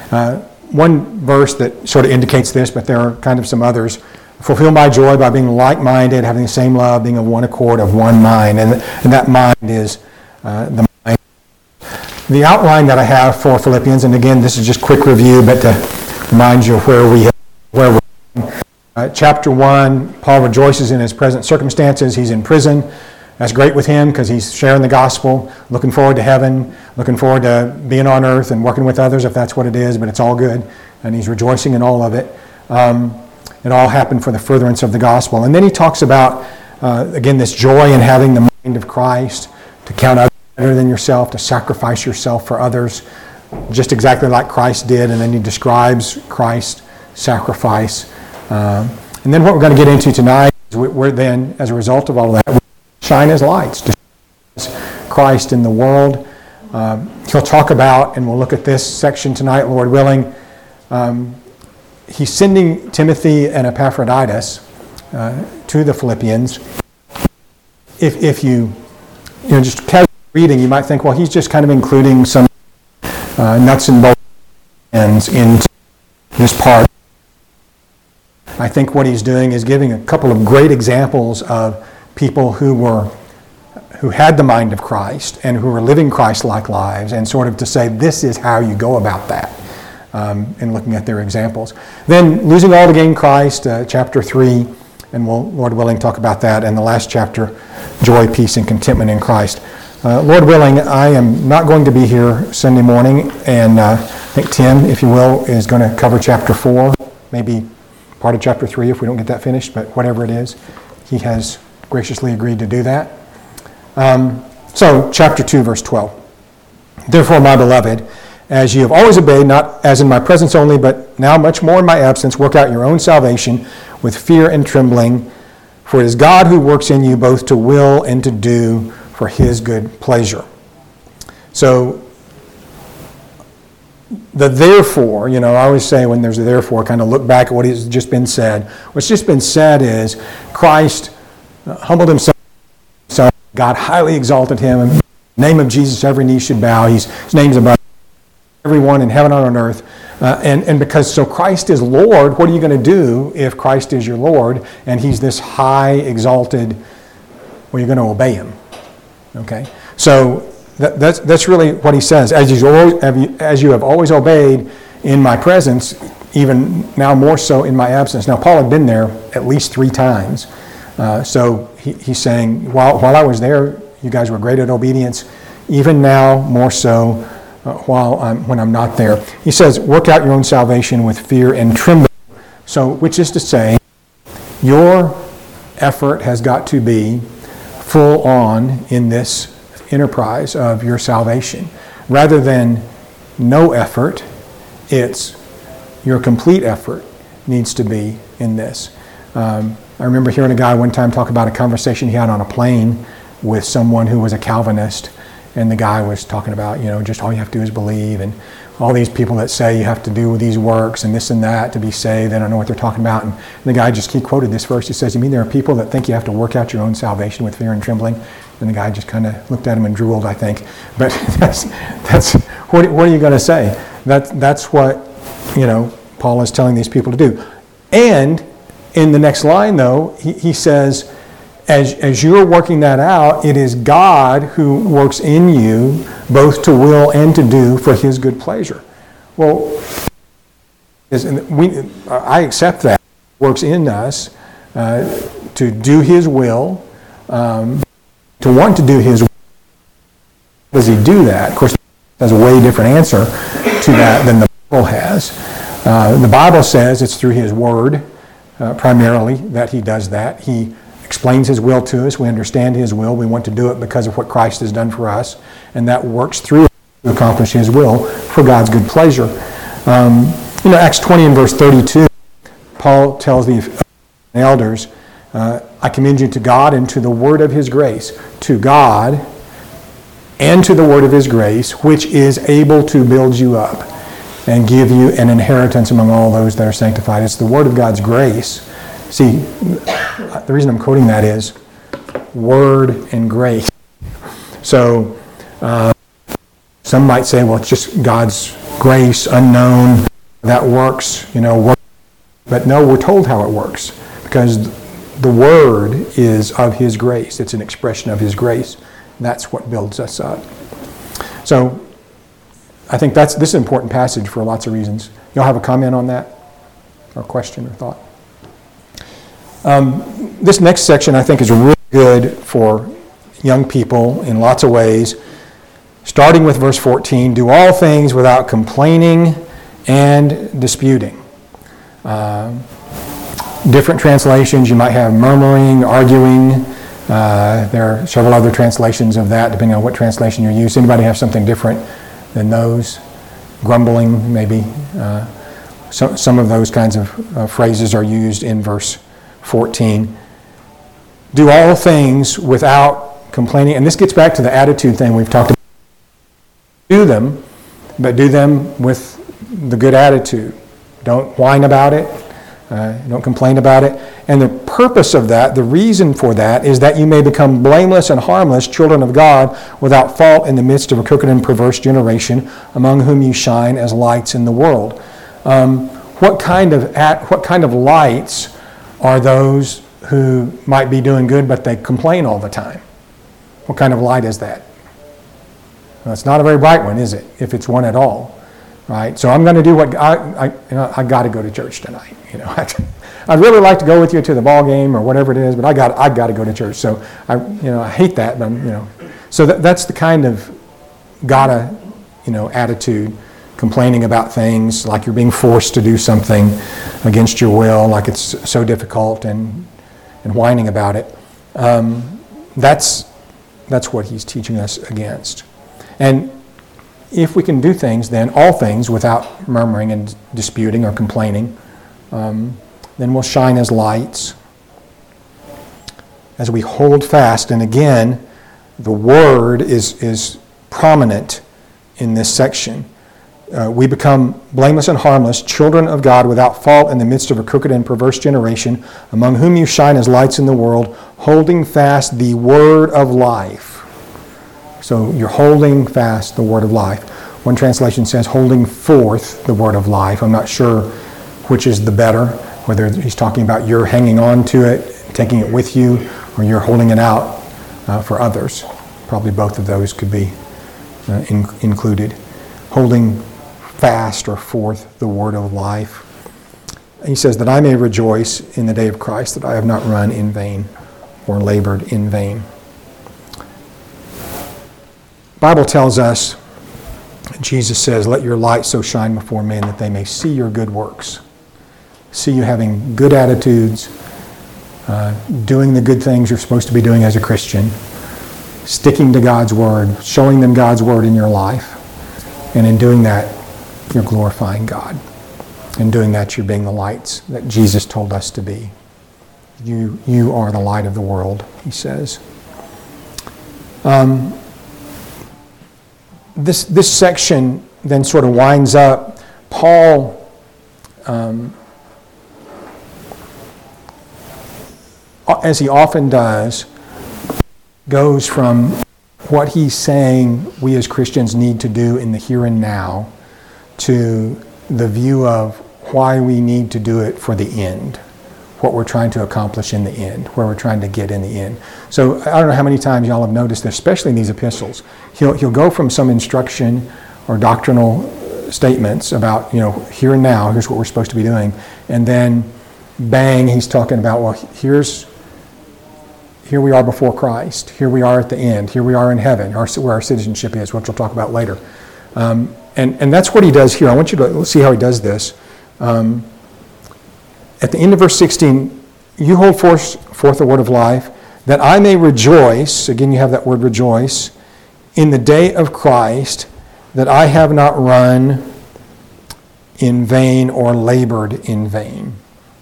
One verse that sort of indicates this, but there are kind of some others. Fulfill my joy by being like-minded, having the same love, being of one accord, of one mind. And that mind is the mind. The outline that I have for Philippians, and again, this is just quick review, but to remind you of where we're chapter 1, Paul rejoices in his present circumstances. He's in prison. That's great with him because he's sharing the gospel, looking forward to heaven, looking forward to being on earth and working with others if that's what it is, but it's all good. And he's rejoicing in all of it. It all happened for the furtherance of the gospel. And then he talks about, again, this joy in having the mind of Christ, to count others better than yourself, to sacrifice yourself for others, just exactly like Christ did. And then he describes Christ's sacrifice. And then what we're going to get into tonight is we're then, as a result of all of that, we shine as lights to shine Christ in the world. He'll talk about, and we'll look at this section tonight, Lord willing. He's sending Timothy and Epaphroditus to the Philippians. If you just casual reading, you might think, well, he's just kind of including some nuts and bolts into this part. I think what he's doing is giving a couple of great examples of people who had the mind of Christ and who were living Christ-like lives, and sort of to say this is how you go about that, in looking at their examples. Then losing all to gain Christ, chapter 3, and we'll, Lord willing, talk about that. And the last chapter, joy, peace, and contentment in Christ. Lord willing, I am not going to be here Sunday morning, and I think Tim, if you will, is going to cover chapter 4, maybe part of chapter 3 if we don't get that finished, but whatever it is, he has graciously agreed to do that. So, chapter 2, verse 12. Therefore, my beloved, as you have always obeyed, not as in my presence only, but now much more in my absence, work out your own salvation with fear and trembling, for it is God who works in you both to will and to do for his good pleasure. So, the therefore, I always say when there's a therefore, kind of look back at what has just been said. What's just been said is Christ humbled himself, God highly exalted him. In the name of Jesus, every knee should bow. His name's above everyone in heaven and on earth. And because so Christ is Lord, what are you going to do if Christ is your Lord and he's this high exalted? Well, you're going to obey him. Okay? So that's really what he says. As you have always obeyed in my presence, even now more so in my absence. Now, Paul had been there at least 3 times. So he's saying, while I was there, you guys were great at obedience. Even now, more so when I'm not there. He says, work out your own salvation with fear and trembling. So, which is to say, your effort has got to be full on in this enterprise of your salvation. Rather than no effort, it's your complete effort needs to be in this. I remember hearing a guy one time talk about a conversation he had on a plane with someone who was a Calvinist, and the guy was talking about, just all you have to do is believe, and all these people that say you have to do these works and this and that to be saved, they don't know what they're talking about. And the guy he quoted this verse. He says, you mean there are people that think you have to work out your own salvation with fear and trembling? And the guy just kind of looked at him and drooled, I think. But that's what are you going to say? That's what, Paul is telling these people to do. And in the next line, though, he says, as you're working that out, it is God who works in you both to will and to do for his good pleasure. Well, I accept that. He works in us to do his will, to want to do his will. How does he do that? Of course, has a way different answer to that than the Bible has. The Bible says it's through his word, primarily, that he does that. He explains his will to us. We understand his will. We want to do it because of what Christ has done for us. And that works through us to accomplish his will for God's good pleasure. Acts 20 and verse 32, Paul tells the elders, I commend you to God and to the word of his grace. To God and to the word of his grace, which is able to build you up and give you an inheritance among all those that are sanctified. It's the word of God's grace. See, the reason I'm quoting that is word and grace. So some might say, well, it's just God's grace, unknown, that works, but no, we're told how it works because the Word is of His grace. It's an expression of His grace. That's what builds us up. So I think this is an important passage for lots of reasons. Y'all have a comment on that? Or question or thought? This next section I think is really good for young people in lots of ways. Starting with verse 14, do all things without complaining and disputing. Different translations, you might have murmuring, arguing. There are several other translations of that, depending on what translation you use. Anybody have something different than those? Grumbling, maybe. Some of those kinds of phrases are used in verse 14. Do all things without complaining. And this gets back to the attitude thing we've talked about. Do them, but do them with the good attitude. Don't whine about it. Don't complain about it. And the purpose of that, the reason for that, is that you may become blameless and harmless children of God without fault in the midst of a crooked and perverse generation, among whom you shine as lights in the world. What kind of lights are those who might be doing good but they complain all the time? What kind of light is that? Well, it's not a very bright one, is it? If it's one at all. Right, so I'm going to do what I got to go to church tonight. I'd really like to go with you to the ball game or whatever it is, but I got to go to church. So I hate that, but so that's the kind of gotta attitude, complaining about things like you're being forced to do something against your will, like it's so difficult, and whining about it. That's what he's teaching us against, and. If we can do things, then all things without murmuring and disputing or complaining, then we'll shine as lights as we hold fast. And again, the Word is prominent in this section. We become blameless and harmless, children of God without fault in the midst of a crooked and perverse generation, among whom you shine as lights in the world, holding fast the Word of life. So you're holding fast the word of life. One translation says holding forth the word of life. I'm not sure which is the better, whether he's talking about you're hanging on to it, taking it with you, or you're holding it out for others. Probably both of those could be included. Holding fast or forth the word of life. He says that I may rejoice in the day of Christ, that I have not run in vain or labored in vain. Bible tells us, Jesus says, let your light so shine before men that they may see your good works. See you having good attitudes, doing the good things you're supposed to be doing as a Christian, sticking to God's Word, showing them God's Word in your life. And in doing that, you're glorifying God. In doing that, you're being the lights that Jesus told us to be. You are the light of the world, he says. This section then sort of winds up. Paul as he often does, goes from what he's saying we as Christians need to do in the here and now to the view of why we need to do it for the end, what we're trying to accomplish in the end, where we're trying to get in the end. So I don't know how many times y'all have noticed this, especially in these epistles. He'll go from some instruction or doctrinal statements about, here and now, here's what we're supposed to be doing. And then, bang, he's talking about, well, here we are before Christ. Here we are at the end. Here we are in heaven, where our citizenship is, which we'll talk about later. And that's what he does here. I want you to see how he does this. At the end of verse 16, you hold forth the word of life, that I may rejoice, again you have that word rejoice, in the day of Christ, that I have not run in vain or labored in vain.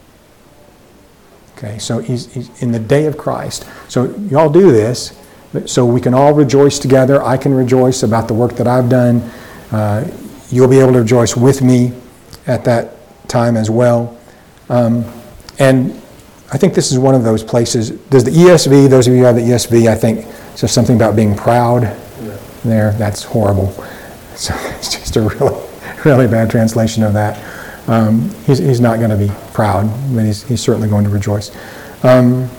Okay, so he's in the day of Christ. So y'all do this, so we can all rejoice together. I can rejoice about the work that I've done. You'll be able to rejoice with me at that time as well. And I think this is one of those places. Does the ESV, those of you who have the ESV, I think says something about being proud there. That's horrible. So it's just a really bad translation of that. He's not going to be proud, but he's certainly going to rejoice. And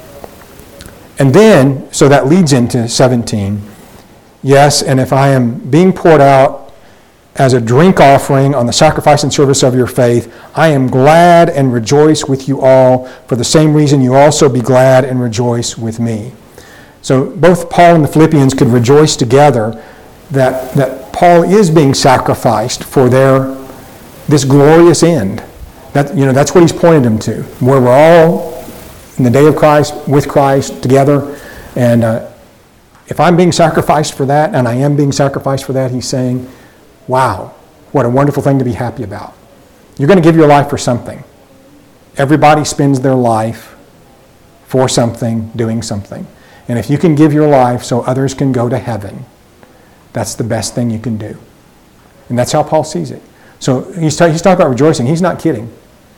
then, so that leads into 17. Yes, and if I am being poured out as a drink offering on the sacrifice and service of your faith, I am glad and rejoice with you all. For the same reason, you also be glad and rejoice with me. So both Paul and the Philippians could rejoice together that Paul is being sacrificed for this glorious end. That's what he's pointed them to, where we're all in the day of Christ, with Christ, together. And if I'm being sacrificed for that, and I am being sacrificed for that, he's saying, wow, what a wonderful thing to be happy about. You're going to give your life for something. Everybody spends their life for something, doing something. And if you can give your life so others can go to heaven, that's the best thing you can do. And that's how Paul sees it. So he's talking about rejoicing. He's not kidding.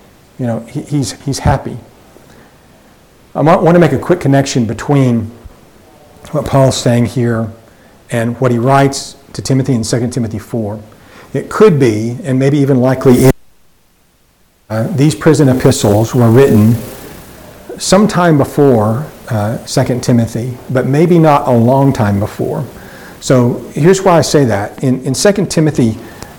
He's happy. I want to make a quick connection between what Paul's saying here and what he writes to Timothy in 2 Timothy 4. It could be, and maybe even likely, these prison epistles were written sometime before 2 Timothy, but maybe not a long time before. So here's why I say that. In 2 Timothy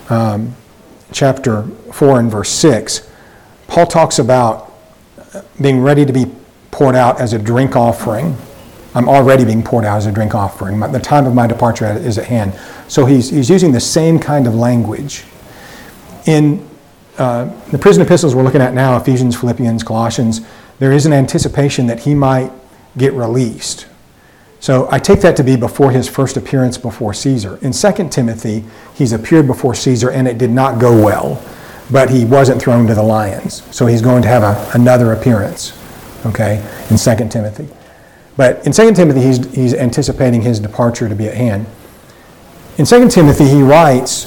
chapter 4 and verse 6, Paul talks about being ready to be poured out as a drink offering. I'm already being poured out as a drink offering. The time of my departure is at hand. So he's using the same kind of language. In the prison epistles we're looking at now, Ephesians, Philippians, Colossians, there is an anticipation that he might get released. So I take that to be before his first appearance before Caesar. In 2 Timothy, he's appeared before Caesar and it did not go well, but he wasn't thrown to the lions. So he's going to have another appearance, okay, in 2 Timothy. But in 2 Timothy, he's anticipating his departure to be at hand. In 2 Timothy, he writes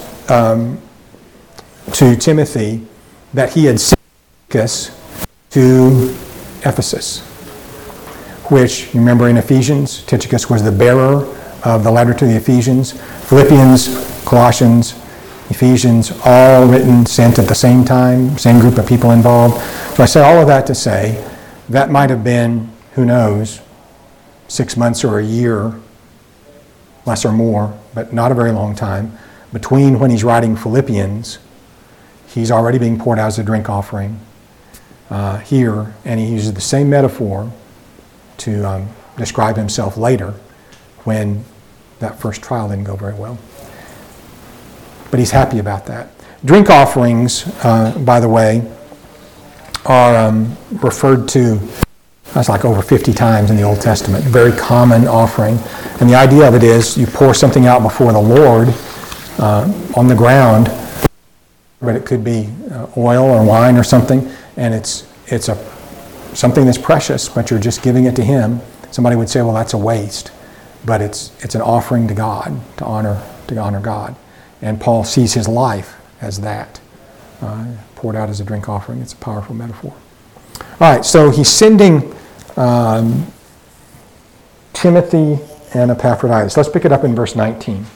to Timothy that he had sent Tychicus to Ephesus, which, you remember in Ephesians, Tychicus was the bearer of the letter to the Ephesians. Philippians, Colossians, Ephesians, all written, sent at the same time, same group of people involved. So I say all of that to say that might have been, who knows, 6 months or a year, less or more, but not a very long time, between when he's writing Philippians. He's already being poured out as a drink offering here, and he uses the same metaphor to describe himself later when that first trial didn't go very well. But he's happy about that. Drink offerings, by the way, are referred to, that's like over 50 times in the Old Testament, very common offering. And the idea of it is you pour something out before the Lord on the ground, but it could be oil or wine or something, and it's something that's precious, but you're just giving it to him. Somebody would say, well, that's a waste. But it's an offering to God, to honor God. And Paul sees his life as that, poured out as a drink offering. It's a powerful metaphor. All right, so he's sending Timothy and Epaphroditus. Let's pick it up in verse 19.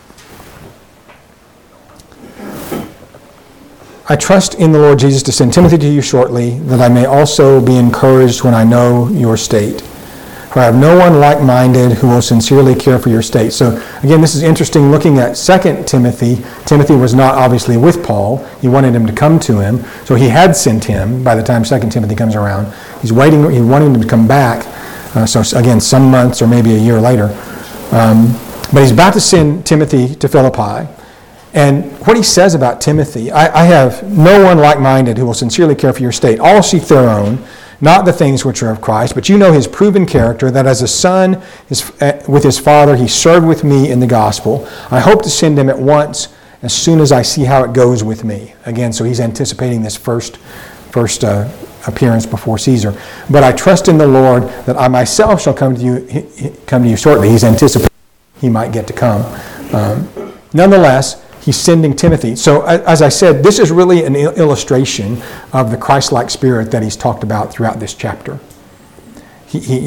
I trust in the Lord Jesus to send Timothy to you shortly, that I may also be encouraged when I know your state. For I have no one like-minded who will sincerely care for your state. So again, this is interesting looking at 2 Timothy. Timothy was not obviously with Paul. He wanted him to come to him. So he had sent him by the time 2 Timothy comes around. He's waiting, he wanted him to come back. So again, some months or maybe a year later. But he's about to send Timothy to Philippi. And what he says about Timothy, I have no one like-minded who will sincerely care for your state. All seek their own, not the things which are of Christ, but you know his proven character, that as a son with his father, he served with me in the gospel. I hope to send him at once as soon as I see how it goes with me. Again, so he's anticipating this first appearance before Caesar. But I trust in the Lord that I myself shall come to you shortly. He's anticipating he might get to come. Nonetheless, he's sending Timothy. So as I said, this is really an illustration of the Christ-like spirit that he's talked about throughout this chapter. He's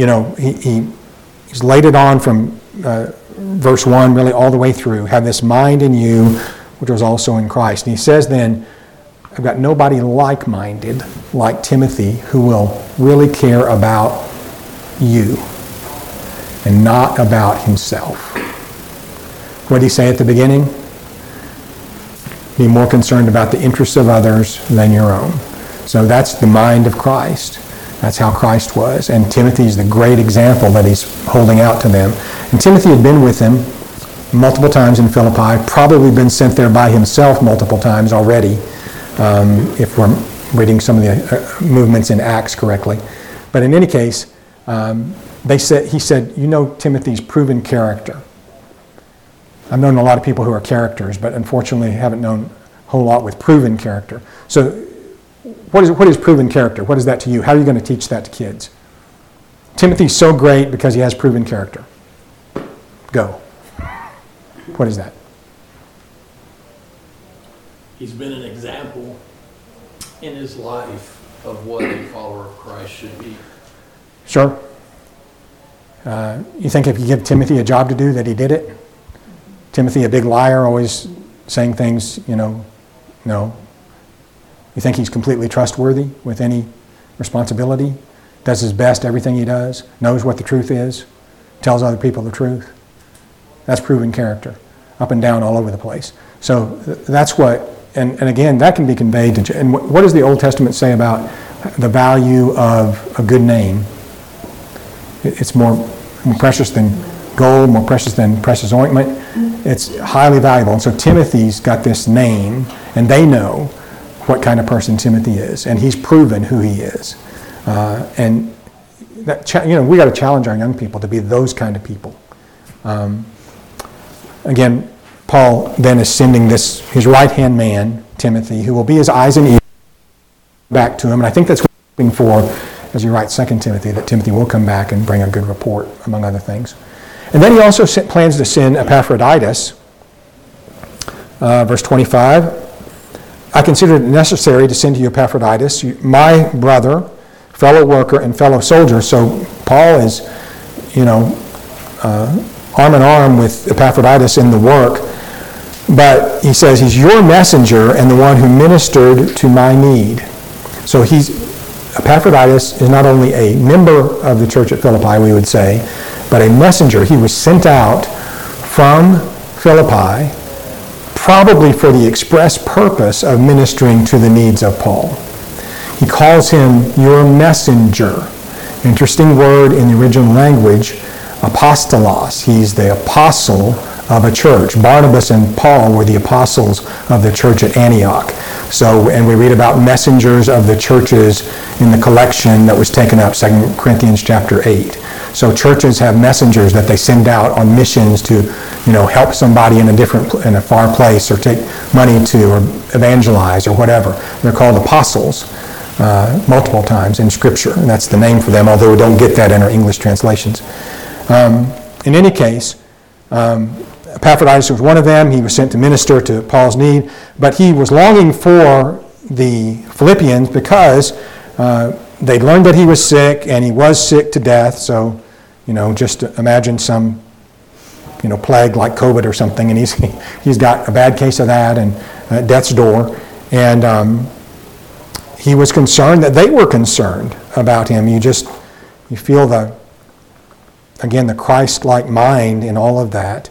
laid it on from verse 1 really all the way through. Have this mind in you, which was also in Christ. And he says then, I've got nobody like-minded like Timothy who will really care about you and not about himself. What did he say at the beginning? Be more concerned about the interests of others than your own. So that's the mind of Christ. That's how Christ was. And Timothy is the great example that he's holding out to them. And Timothy had been with him multiple times in Philippi, probably been sent there by himself multiple times already, if we're reading some of the movements in Acts correctly. But in any case, he said, you know Timothy's proven character. I've known a lot of people who are characters, but unfortunately haven't known a whole lot with proven character. So what is proven character? What is that to you? How are you going to teach that to kids? Timothy's so great because he has proven character. Go. What is that? He's been an example in his life of what a follower of Christ should be. Sure. You think if you give Timothy a job to do that he did it? Timothy, a big liar, always saying things, no. You think he's completely trustworthy with any responsibility? Does his best, everything he does? Knows what the truth is? Tells other people the truth? That's proven character. Up and down all over the place. So that's what, and again, that can be conveyed to, and what does the Old Testament say about the value of a good name? It's more precious than gold, more precious than precious ointment. It's highly valuable. And so Timothy's got this name, and they know what kind of person Timothy is, and he's proven who he is. And that, we got to challenge our young people to be those kind of people. Again, Paul then is sending his right-hand man, Timothy, who will be his eyes and ears back to him. And I think that's what he's hoping for as you write 2 Timothy, that Timothy will come back and bring a good report, among other things. And then he also plans to send Epaphroditus. Verse 25, I consider it necessary to send to you Epaphroditus, my brother, fellow worker, and fellow soldier. So Paul is, arm in arm with Epaphroditus in the work. But he says he's your messenger and the one who ministered to my need. So Epaphroditus is not only a member of the church at Philippi, we would say, but a messenger. He was sent out from Philippi probably for the express purpose of ministering to the needs of Paul. He calls him your messenger. Interesting word in the original language, apostolos. He's the apostle of a church. Barnabas and Paul were the apostles of the church at Antioch. And we read about messengers of the churches in the collection that was taken up, 2 Corinthians chapter 8. So churches have messengers that they send out on missions to, help somebody in a far place, or take money to, or evangelize, or whatever. They're called apostles multiple times in Scripture, and that's the name for them, although we don't get that in our English translations. In any case, Epaphroditus was one of them. He was sent to minister to Paul's need, but he was longing for the Philippians because they learned that he was sick, and he was sick to death. So, just imagine some, plague like COVID or something, and he's got a bad case of that and at death's door. And he was concerned that they were concerned about him. You feel the Christ-like mind in all of that.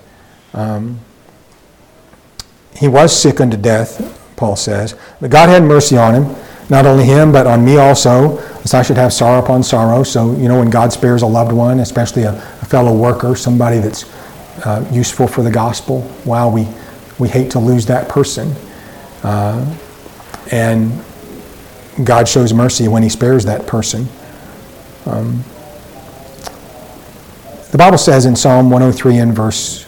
He was sick unto death, Paul says, but God had mercy on him. Not only him, but on me also, lest I should have sorrow upon sorrow. So, when God spares a loved one, especially a fellow worker, somebody that's useful for the gospel, we hate to lose that person. And God shows mercy when he spares that person. The Bible says in Psalm 103 and verse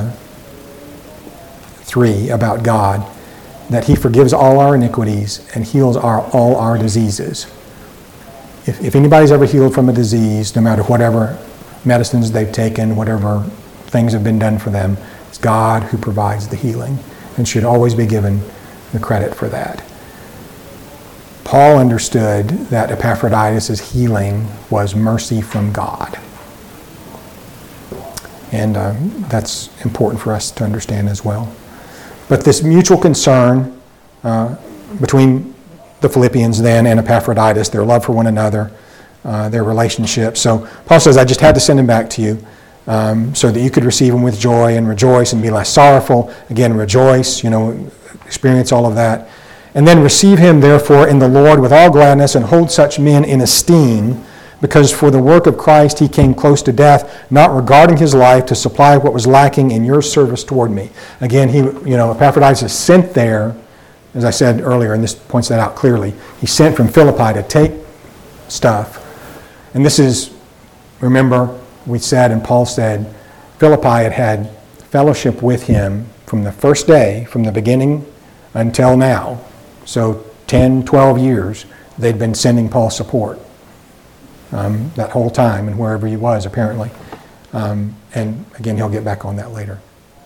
3 about God, that he forgives all our iniquities and heals all our diseases. If anybody's ever healed from a disease, no matter whatever medicines they've taken, whatever things have been done for them, it's God who provides the healing and should always be given the credit for that. Paul understood that Epaphroditus' healing was mercy from God. And that's important for us to understand as well. But this mutual concern between the Philippians then and Epaphroditus, their love for one another, their relationship. So Paul says, I just had to send him back to you so that you could receive him with joy and rejoice and be less sorrowful. Again, rejoice, experience all of that. And then receive him, therefore, in the Lord with all gladness, and hold such men in esteem, because for the work of Christ he came close to death, not regarding his life, to supply what was lacking in your service toward me. Again, Epaphroditus is sent there, as I said earlier, and this points that out clearly. He's sent from Philippi to take stuff. And this is, remember, we said, and Paul said, Philippi had fellowship with him from the first day, from the beginning until now. So 10, 12 years, they'd been sending Paul support that whole time and wherever he was, apparently. And again, he'll get back on that later.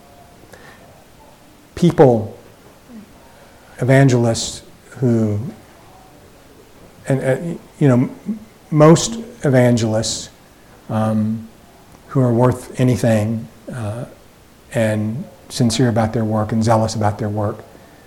People, evangelists who, most evangelists who are worth anything and sincere about their work and zealous about their work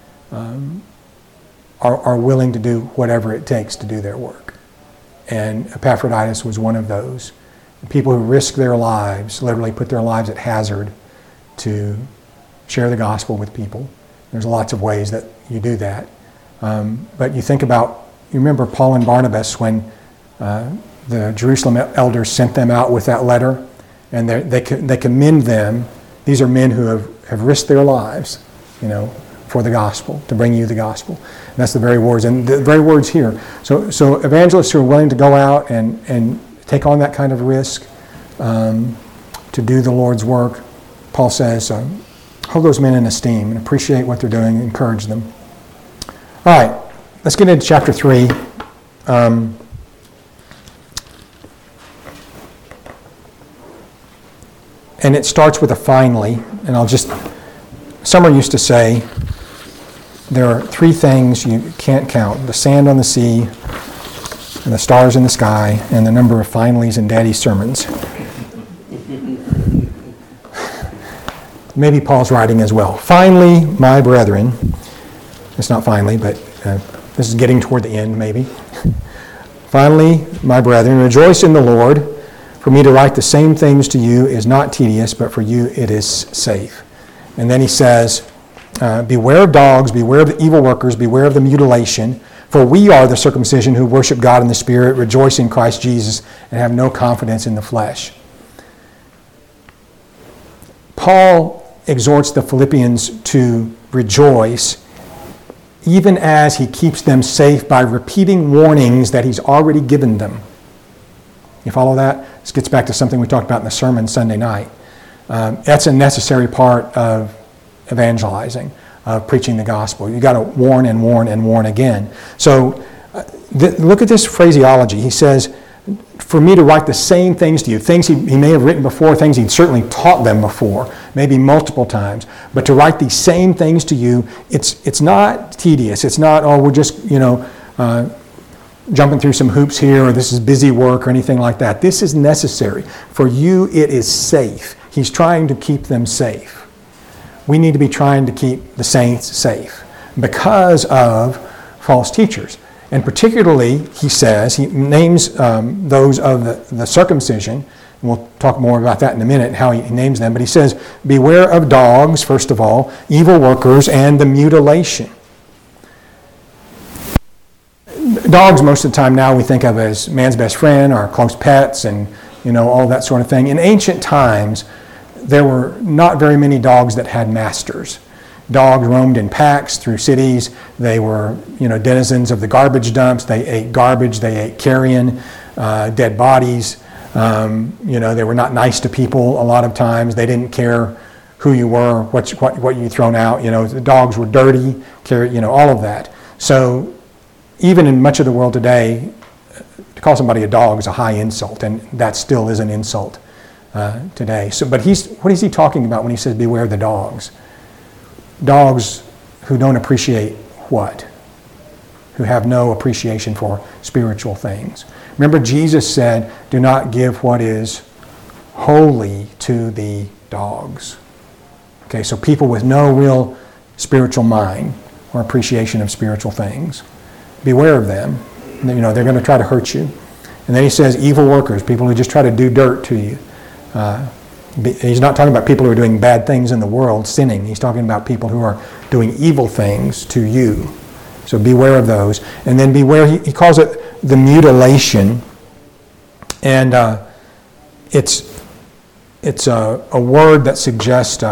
are willing to do whatever it takes to do their work. And Epaphroditus was one of those. People who risk their lives, literally put their lives at hazard to share the gospel with people. There's lots of ways that you do that. But you remember Paul and Barnabas when the Jerusalem elders sent them out with that letter, and they commend them. These are men who have risked their lives, for the gospel, to bring you the gospel. And that's the very words, and the very words here. So evangelists who are willing to go out and take on that kind of risk to do the Lord's work, Paul says, hold those men in esteem and appreciate what they're doing, encourage them. All right, let's get into chapter 3. And it starts with a finally, and Summer used to say, there are 3 things you can't count: the sand on the sea, and the stars in the sky, and the number of finallys in Daddy's sermons. Maybe Paul's writing as well. Finally, my brethren, it's not finally, but this is getting toward the end maybe. Finally, my brethren, rejoice in the Lord. For me to write the same things to you is not tedious, but for you it is safe. And then he says, beware of dogs, beware of the evil workers, beware of the mutilation, for we are the circumcision who worship God in the Spirit, rejoice in Christ Jesus, and have no confidence in the flesh. Paul exhorts the Philippians to rejoice, even as he keeps them safe by repeating warnings that he's already given them. You follow that? This gets back to something we talked about in the sermon Sunday night. That's a necessary part of evangelizing, of preaching the gospel. You've got to warn and warn and warn again. So look at this phraseology. He says, for me to write the same things to you, things he may have written before, things he'd certainly taught them before, maybe multiple times, but to write these same things to you, it's not tedious. It's not, we're just, jumping through some hoops here, or this is busy work or anything like that. This is necessary. For you, it is safe. He's trying to keep them safe. We need to be trying to keep the saints safe because of false teachers. And particularly, he names those of the circumcision, and we'll talk more about that in a minute, how he names them, but he says, beware of dogs, first of all, evil workers, and the mutilation. Dogs, most of the time now, we think of as man's best friend, our close pets, and all that sort of thing. In ancient times, there were not very many dogs that had masters. Dogs roamed in packs through cities. They were, denizens of the garbage dumps. They ate garbage. They ate carrion, dead bodies. They were not nice to people a lot of times. They didn't care who you were, what you thrown out. The dogs were dirty, all of that. So even in much of the world today, to call somebody a dog is a high insult, and that still is an insult today. But what is he talking about when he says beware of the dogs? Dogs who don't appreciate what? Who have no appreciation for spiritual things. Remember, Jesus said, do not give what is holy to the dogs. Okay, so people with no real spiritual mind or appreciation of spiritual things. Beware of them. They're going to try to hurt you. And then he says evil workers, people who just try to do dirt to you. He's not talking about people who are doing bad things in the world, sinning. He's talking about people who are doing evil things to you. So beware of those. And then beware, he calls it the mutilation. And it's a word that suggests,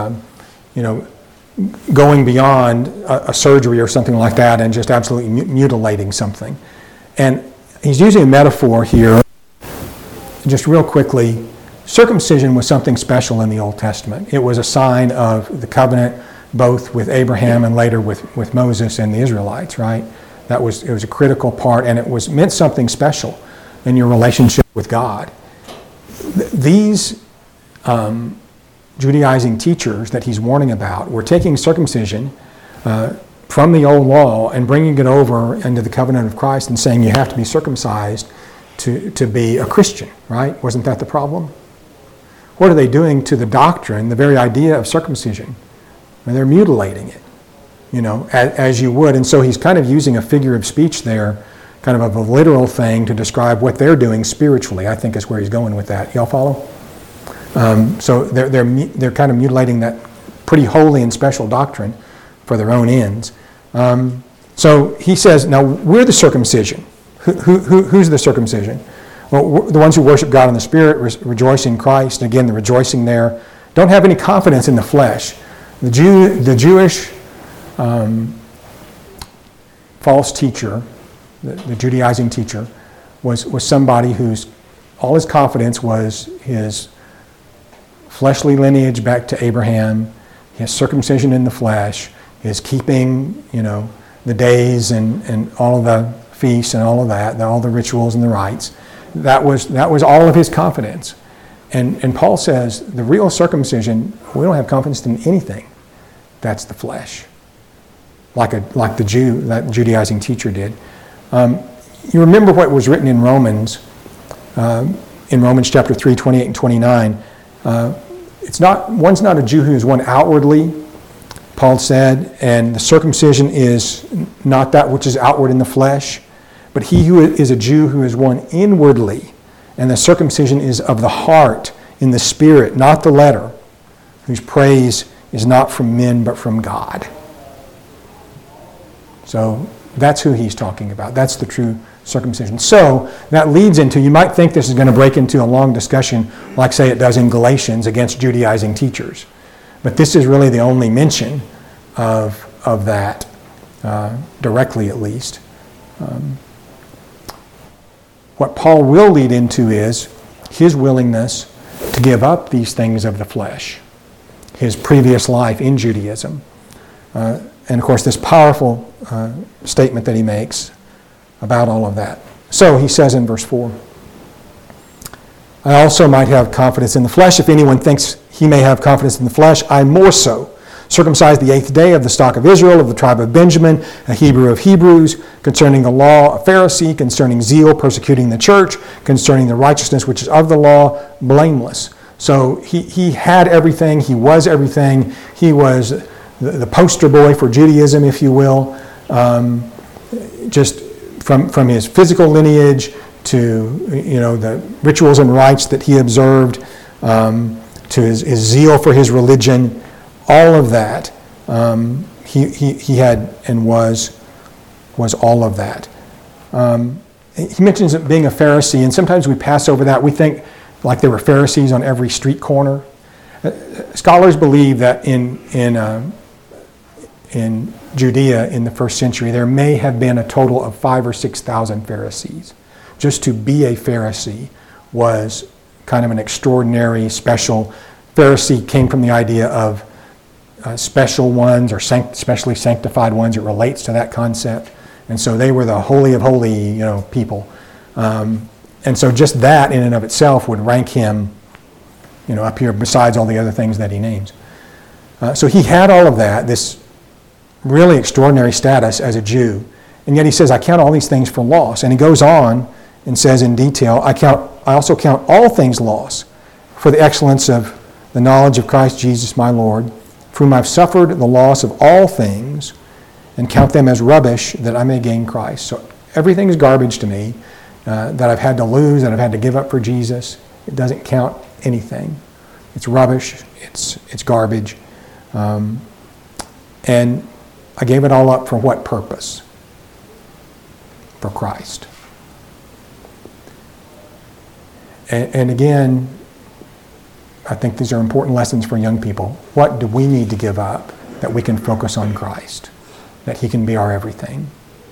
going beyond a surgery or something like that and just absolutely mutilating something. And he's using a metaphor here, just real quickly. Circumcision was something special in the Old Testament. It was a sign of the covenant, both with Abraham and later with Moses and the Israelites, right? It was a critical part, and it meant something special in your relationship with God. These Judaizing teachers that he's warning about were taking circumcision from the old law and bringing it over into the covenant of Christ and saying you have to be circumcised to be a Christian, right? Wasn't that the problem? What are they doing to the doctrine, the very idea of circumcision? And they're mutilating it, as you would. And so he's kind of using a figure of speech there, kind of a literal thing to describe what they're doing spiritually, I think is where he's going with that. Y'all follow? So they're kind of mutilating that pretty holy and special doctrine for their own ends. So he says, now we're the circumcision. Who's the circumcision? Well, the ones who worship God in the Spirit, rejoice in Christ. Again, the rejoicing there. Don't have any confidence in the flesh. The Jewish false teacher, the Judaizing teacher, was somebody whose all his confidence was his fleshly lineage back to Abraham, his circumcision in the flesh, his keeping, the days and all of the feasts and all of that, all the rituals and the rites. That was all of his confidence. And Paul says the real circumcision, we don't have confidence in anything. That's the flesh. Like the Jew, that Judaizing teacher did. You remember what was written in Romans chapter 3, 28 and 29. One's not a Jew who is one outwardly, Paul said, and the circumcision is not that which is outward in the flesh, but he who is a Jew who is one inwardly, and the circumcision is of the heart, in the spirit, not the letter, whose praise is not from men but from God. So that's who he's talking about. That's the true circumcision. So that leads into, you might think this is going to break into a long discussion, like say it does in Galatians, against Judaizing teachers. But this is really the only mention of that, directly at least. What Paul will lead into is his willingness to give up these things of the flesh, his previous life in Judaism. And of course, this powerful statement that he makes about all of that. So he says in verse 4, I also might have confidence in the flesh. If anyone thinks he may have confidence in the flesh, I more so. Circumcised the 8th day, of the stock of Israel, of the tribe of Benjamin, a Hebrew of Hebrews, concerning the law, a Pharisee, concerning zeal, persecuting the church, concerning the righteousness which is of the law, blameless. So he had everything, he was everything, he was the poster boy for Judaism, if you will, just from his physical lineage to the rituals and rites that he observed, to his zeal for his religion. All of that, he had and was all of that. He mentions it being a Pharisee, and sometimes we pass over that. We think like there were Pharisees on every street corner. Scholars believe that in Judea in the first century, there may have been a total of 5,000 or 6,000 Pharisees. Just to be a Pharisee was kind of an extraordinary, special. Pharisee came from the idea of special ones or specially sanctified ones. It relates to that concept. And so they were the holy of holy, people. And so just that in and of itself would rank him, up here besides all the other things that he names. So he had all of that, this really extraordinary status as a Jew. And yet he says, I count all these things for loss. And he goes on and says in detail, I also count all things loss for the excellence of the knowledge of Christ Jesus my Lord, for whom I've suffered the loss of all things, and count them as rubbish, that I may gain Christ. So everything is garbage to me that I've had to lose, that I've had to give up for Jesus. It doesn't count anything. It's rubbish. It's garbage. And I gave it all up for what purpose? For Christ. And again, I think these are important lessons for young people. What do we need to give up that we can focus on Christ? That He can be our everything.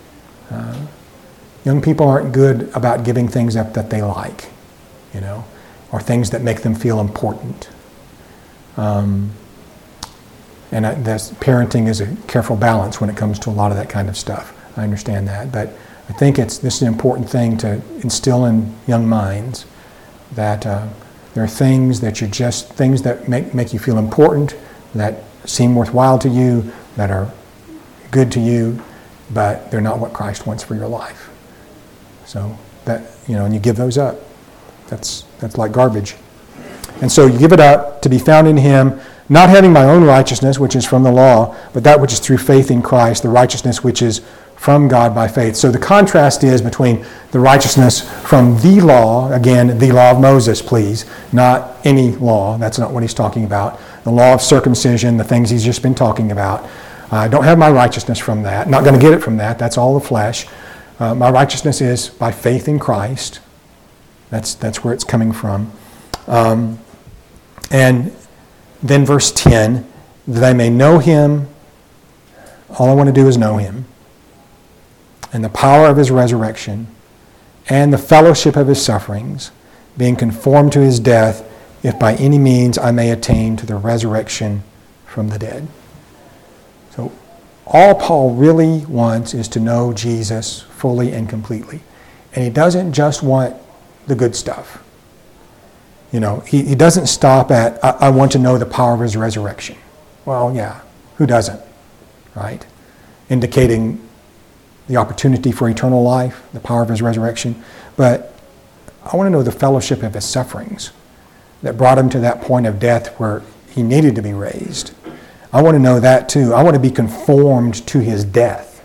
Young people aren't good about giving things up that they like, or things that make them feel important. And parenting is a careful balance when it comes to a lot of that kind of stuff. I understand that. But I think this is an important thing to instill in young minds, that there are things that things that make you feel important, that seem worthwhile to you, that are good to you, but they're not what Christ wants for your life. So that, and you give those up. That's like garbage. And so you give it up to be found in Him, not having my own righteousness, which is from the law, but that which is through faith in Christ, the righteousness which is from God by faith. So the contrast is between the righteousness from the law, again, the law of Moses, please, not any law. That's not what he's talking about. The law of circumcision, the things he's just been talking about. I don't have my righteousness from that. Not going to get it from that. That's all the flesh. My righteousness is by faith in Christ. That's where it's coming from. And then verse 10, that I may know Him. All I want to do is know Him. And the power of His resurrection, and the fellowship of His sufferings, being conformed to His death, if by any means I may attain to the resurrection from the dead. So all Paul really wants is to know Jesus fully and completely. And he doesn't just want the good stuff. He doesn't stop at, I want to know the power of His resurrection. Well, yeah, who doesn't, right? Indicating the opportunity for eternal life, the power of His resurrection. But I want to know the fellowship of His sufferings that brought Him to that point of death where He needed to be raised. I want to know that too. I want to be conformed to His death.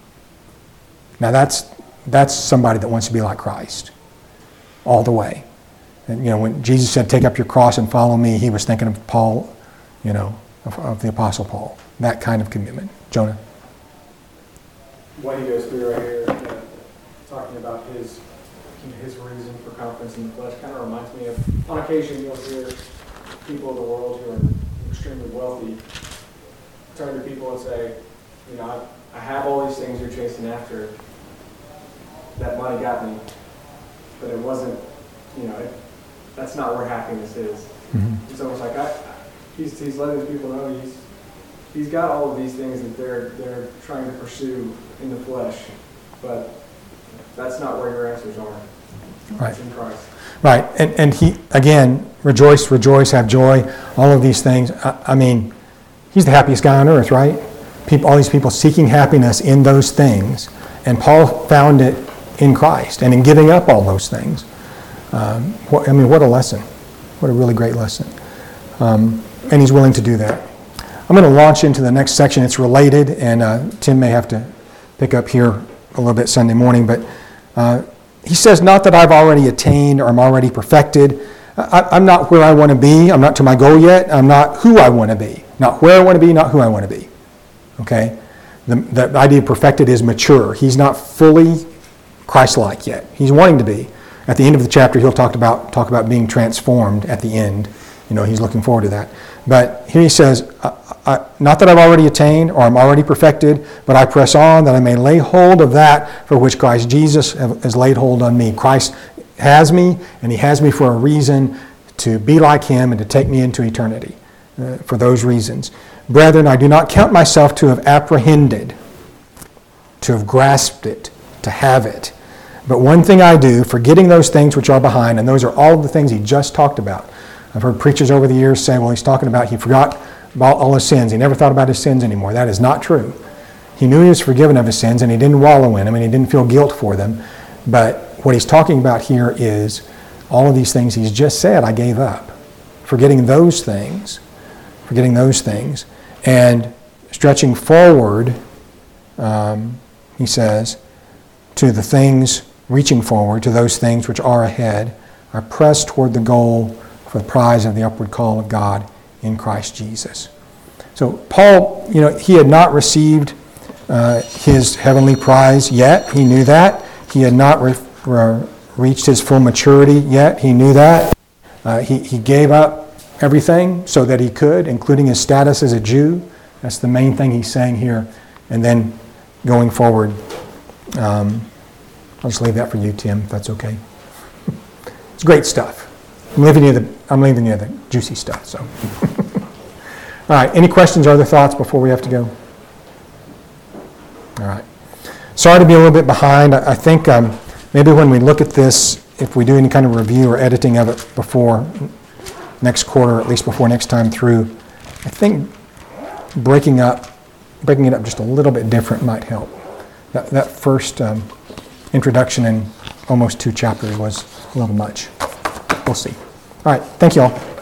Now that's somebody that wants to be like Christ all the way. And when Jesus said, "Take up your cross and follow me," He was thinking of Paul, of the Apostle Paul. That kind of commitment. Jonah. What he goes through right here, talking about his reason for confidence in the flesh, kind of reminds me of, on occasion you'll hear people of the world who are extremely wealthy turn to people and say, I have all these things you're chasing after. That money got me, but it wasn't, that's not where happiness is. Mm-hmm. It's almost like he's letting these people know he's got all of these things that they're trying to pursue in the flesh, but that's not where your answers are. Right. It's in Christ. Right. And he, again, rejoice, have joy, all of these things. I mean, he's the happiest guy on earth, right? All these people seeking happiness in those things. And Paul found it in Christ and in giving up all those things. What a lesson. What a really great lesson. And he's willing to do that. I'm going to launch into the next section. It's related, and Tim may have to pick up here a little bit Sunday morning, but he says, not that I've already attained or I'm already perfected. I'm not where I want to be. I'm not to my goal yet. I'm not who I want to be. Not where I want to be, not who I want to be. Okay? The idea of perfected is mature. He's not fully Christ-like yet. He's wanting to be. At the end of the chapter, he'll talk about being transformed at the end. He's looking forward to that. But here he says, not that I've already attained or I'm already perfected, but I press on that I may lay hold of that for which Christ Jesus has laid hold on me. Christ has me, and He has me for a reason to be like Him and to take me into eternity. For those reasons. Brethren, I do not count myself to have apprehended, to have grasped it, to have it. But one thing I do, forgetting those things which are behind, and those are all of the things he just talked about. I've heard preachers over the years say, well, he's talking about he forgot about all his sins. He never thought about his sins anymore. That is not true. He knew he was forgiven of his sins, and he didn't wallow in them, and he didn't feel guilt for them. But what he's talking about here is all of these things he's just said, I gave up. Forgetting those things. And stretching forward, he says, to the things, reaching forward to those things which are ahead, are pressed toward the goal for the prize of the upward call of God in Christ Jesus. So Paul, he had not received his heavenly prize yet. He knew that. He had not reached his full maturity yet. He knew that. He gave up everything so that he could, including his status as a Jew. That's the main thing he's saying here. And then going forward, I'll just leave that for you, Tim, if that's okay. It's great stuff. I'm leaving you the juicy stuff. So, all right. Any questions or other thoughts before we have to go? All right. Sorry to be a little bit behind. I think maybe when we look at this, if we do any kind of review or editing of it before next quarter, at least before next time through, I think breaking it up just a little bit different might help. That first introduction in almost 2 chapters was a little much. We'll see. All right. Thank you all.